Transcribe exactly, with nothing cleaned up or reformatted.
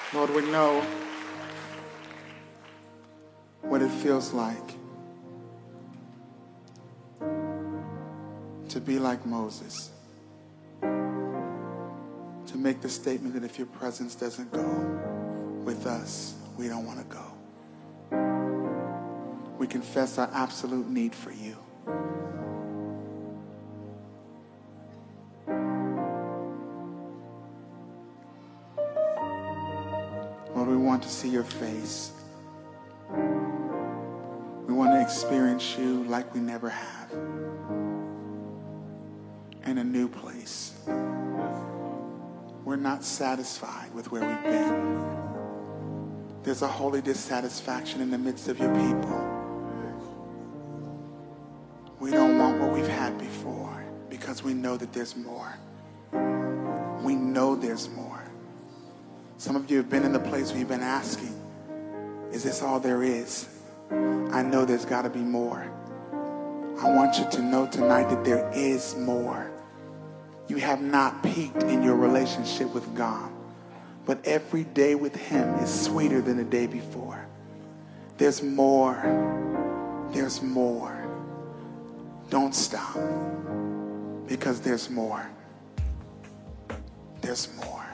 Lord, we know what it feels like to be like Moses, to make the statement that if your presence doesn't go with us, we don't want to go. We confess our absolute need for you. Lord, we want to see your face. We want to experience you like we never have, in a new place. We're not satisfied with where we've been. There's a holy dissatisfaction in the midst of your people. We don't want what we've had before because we know that there's more. We know there's more. Some of you have been in the place where you've been asking, is this all there is? I know there's got to be more. I want you to know tonight that there is more. You have not peaked in your relationship with God, but every day with him is sweeter than the day before. There's more. There's more. Don't stop, because there's more. There's more.